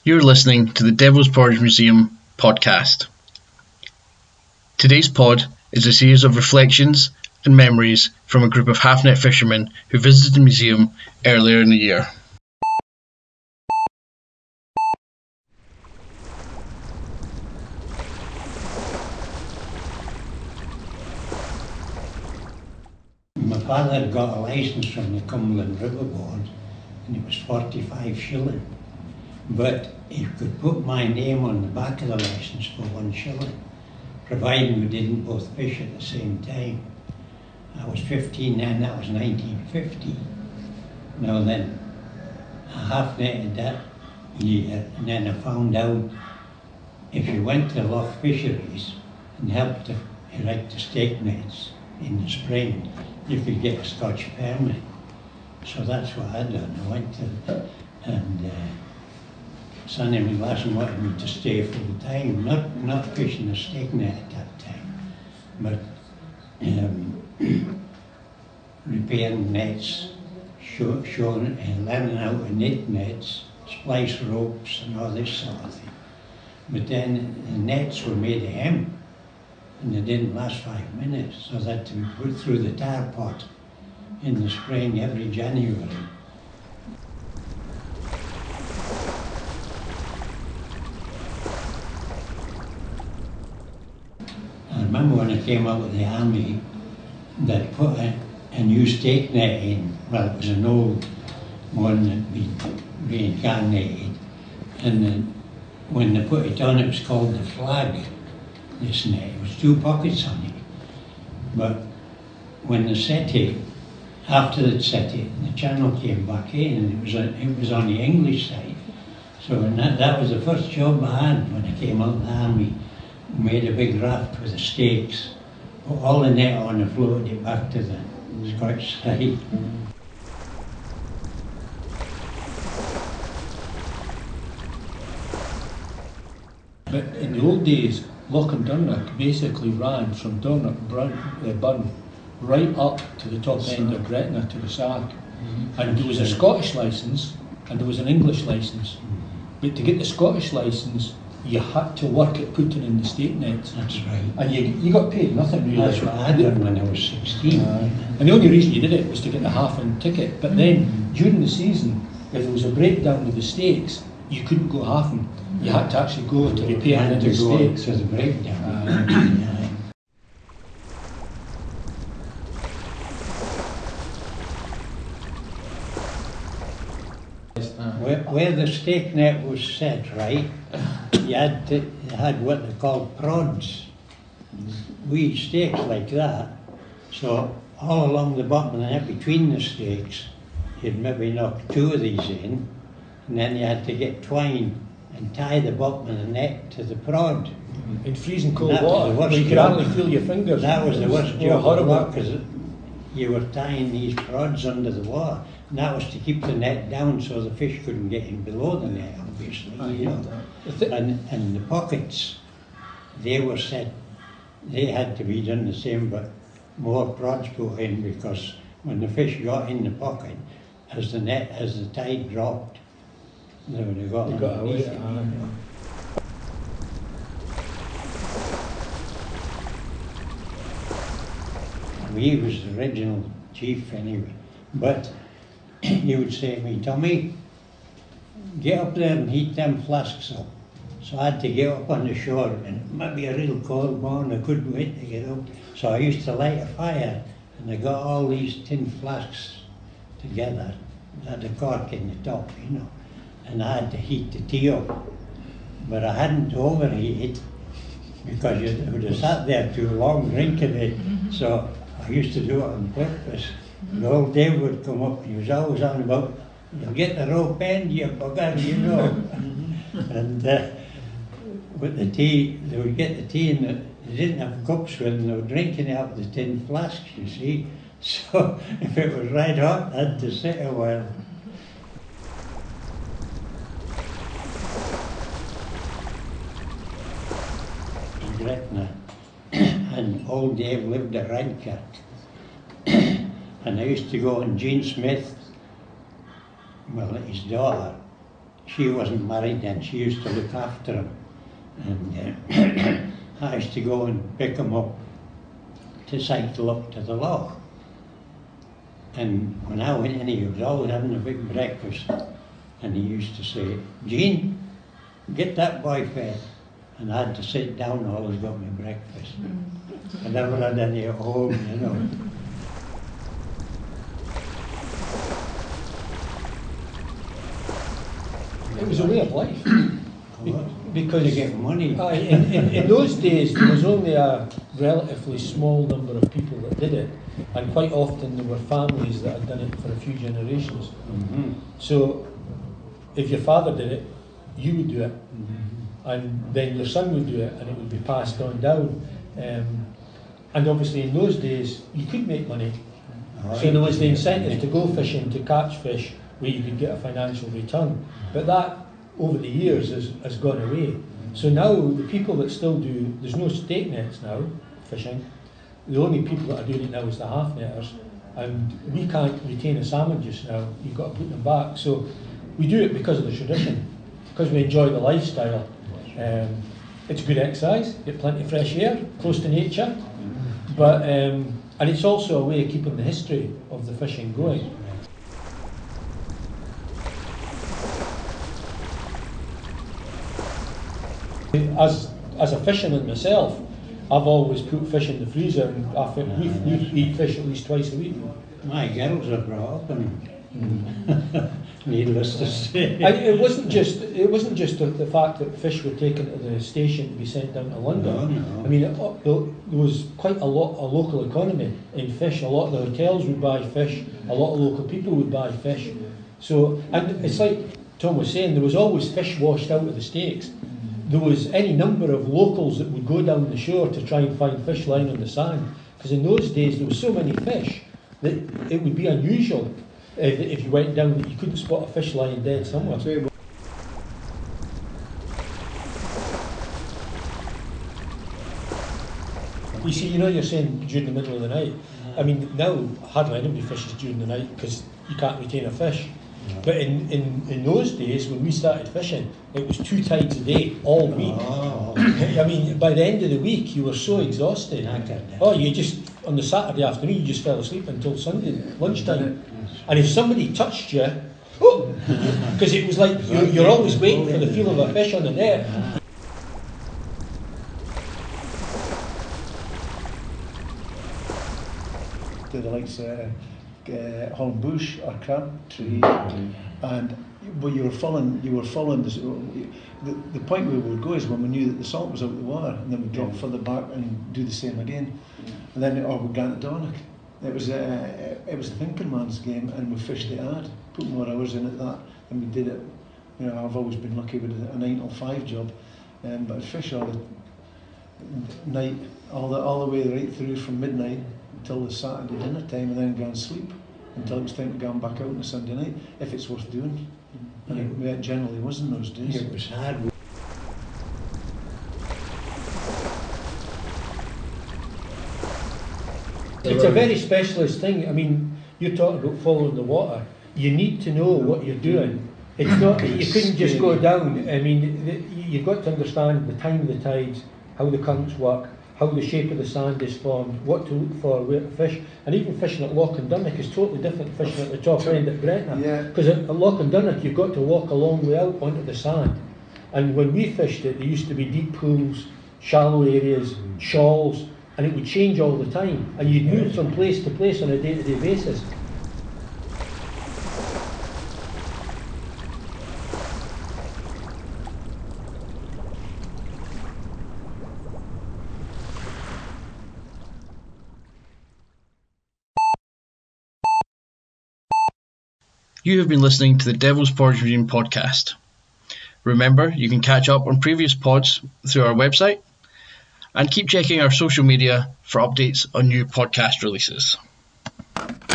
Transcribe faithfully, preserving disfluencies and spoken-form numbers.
You're listening to the Devil's Porridge Museum podcast. Today's pod is a series of reflections and memories from a group of half-net fishermen who visited the museum earlier in the year. My father had got a licence from the Cumberland River Board and it was forty-five shilling. But he could put my name on the back of the licence for one shilling, providing we didn't both fish at the same time. I was fifteen then, that was nineteen fifty. Now then, I half netted that year, and then I found out if you went to Loch Fisheries and helped to erect the stake nets in the spring, you could get a Scotch permit. So that's what I done. I went to, and uh, Sonny McGlasson wanted me to stay full time, not not fishing a stake net at that time, but um, repairing nets, show, showing, uh, learning how to knit nets, splice ropes and all this sort of thing. But then the nets were made of hemp and they didn't last five minutes, so that to be put through the tar pot in the spring every January. I remember when I came out of the army, they put a, a new stake net in. Well, it was an old one that we reincarnated, and then when they put it on, it was called the Flag, this net. It was two pockets on it. But when they set it, after they'd set it, the channel came back in, and it was a, it was on the English side. So that, that was the first job I had when I came out of the army. We made a big raft with the stakes, put all the net on and floated it back to the Scotch side. But in the old days, Loch and Durnock basically ran from Durnock Burn, uh, Burn right up to the top end of Gretna to the Sark. Mm-hmm. And there was a Scottish licence and there was an English licence. Mm-hmm. But to get the Scottish licence, you had to work at putting in the stake nets. That's right. And you, you got paid nothing really. That's what I did when I was sixteen. Uh, and the only reason you did it was to get the half-in ticket. But then, mm-hmm. during the season, if there was a breakdown with the stakes, you couldn't go half-in. You had to actually go to repair the stakes. To the breakdown. Uh, yeah. Where, where the stake net was set, right, you had, to, you had what they called prods, wee stakes like that. So all along the bottom of the net, between the stakes, you'd maybe knock two of these in, and then you had to get twine and tie the bottom of the net to the prod. In freezing cold water, where you could hardly feel your fingers. That was the worst oh, job horrible. Because you were tying these prods under the water, and that was to keep the net down so the fish couldn't get in below the net, obviously. I you know. And, and the pockets, they were set, they had to be done the same, but more prods put in, because when the fish got in the pocket, as the net, as the tide dropped, they would have got, they got away. It, you know. He was the original chief anyway, but he would say to me, Tommy, get up there and heat them flasks up. So I had to get up on the shore, and it might be a real cold morning, I couldn't wait to get up. So I used to light a fire, and I got all these tin flasks together, had a cork in the top, you know, and I had to heat the tea up. But I hadn't overheat it, because you would have sat there too long drinking it. So I used to do it on purpose. The old Dave would come up, he was always on about, you'll get the rope end, you bugger, you know. And uh, with the tea, they would get the tea, and the, they didn't have cups with them, they were drinking it out of the tin flasks, you see. So if it was red hot, I had to sit a while. In Gretna, and old Dave lived at Radkirk. And I used to go, and Jean Smith, well, his daughter, she wasn't married then, she used to look after him. And uh, I used to go and pick him up to cycle up to the loch. And when I went in, he was always having a big breakfast. And he used to say, Jean, get that boy fed. And I had to sit down while he got me breakfast. I never had any at home, you know. It was a way of life. Because to get money. Uh, in, in, in those days, there was only a relatively small number of people that did it, and quite often there were families that had done it for a few generations. Mm-hmm. So, if your father did it, you would do it, mm-hmm. and then your son would do it, and it would be passed on down. Um, and obviously, in those days, you could make money. Oh, so there was the incentive to go fishing to catch fish, where you could get a financial return. But that, over the years, has, has gone away. So now the people that still do, there's no stake nets now, fishing. The only people that are doing it now is the half netters, and we can't retain a salmon just now. You've got to put them back. So we do it because of the tradition, because we enjoy the lifestyle. Um, it's good exercise, get plenty of fresh air, close to nature, but um, and it's also a way of keeping the history of the fishing going. As as a fisherman myself, I've always put fish in the freezer, and I fi- we, we eat fish at least twice a week. My girls are brought up and needless to say. And it wasn't just it wasn't just the, the fact that fish were taken to the station to be sent down to London. No, no. I mean, it, it, there was quite a lot a local economy in fish. A lot of the hotels would buy fish. A lot of local people would buy fish. So, and it's like Tom was saying, there was always fish washed out of the stakes. There was any number of locals that would go down the shore to try and find fish lying on the sand. Because in those days there were so many fish that it would be unusual if, if you went down that you couldn't spot a fish lying dead somewhere. You see, you know, you're saying during the middle of the night. I mean, now hardly anybody fishes during the night because you can't retain a fish. But in, in, in those days, when we started fishing, it was two tides a day, all week. Oh. I mean, by the end of the week, you were so exhausted. Oh, you just, on the Saturday afternoon, you just fell asleep until Sunday, lunchtime. And if somebody touched you, oh, because it was like, you're, you're always waiting for the feel of a fish on the net. To the likes of uh, uh, Holland Bush or Crabtree, and well, you were following, you were following this. The, the point we would go is when we knew that the salt was out of the water, and then we'd drop further back and do the same again, and then or we'd go to Dornoch. It was a, it was a thinking man's game, and we fished it hard, put more hours in at that, and we did it. You know, I've always been lucky with a nine till five job, um, but I'd fish all the night, all the all the way right through from midnight until the Saturday dinner time, and then go and sleep until it was time to go back out on the Sunday night, if it's worth doing. And it generally was in those days. It was hard. It's a very specialist thing. I mean, you're talking about following the water. You need to know what you're doing. It's not that you couldn't just go down. I mean, you've got to understand the time of the tides, how the currents work, how the shape of the sand is formed, what to look for, where to fish. And even fishing at Loch and Dunnock is totally different to fishing at the top end at Gretna. Because yeah. at, at Loch and Dunnock you've got to walk a long way out onto the sand. And when we fished it, there used to be deep pools, shallow areas, shoals, and it would change all the time. And you'd move from place to place on a day-to-day basis. You have been listening to the Devil's Porridge Museum podcast. Remember, you can catch up on previous pods through our website, and keep checking our social media for updates on new podcast releases.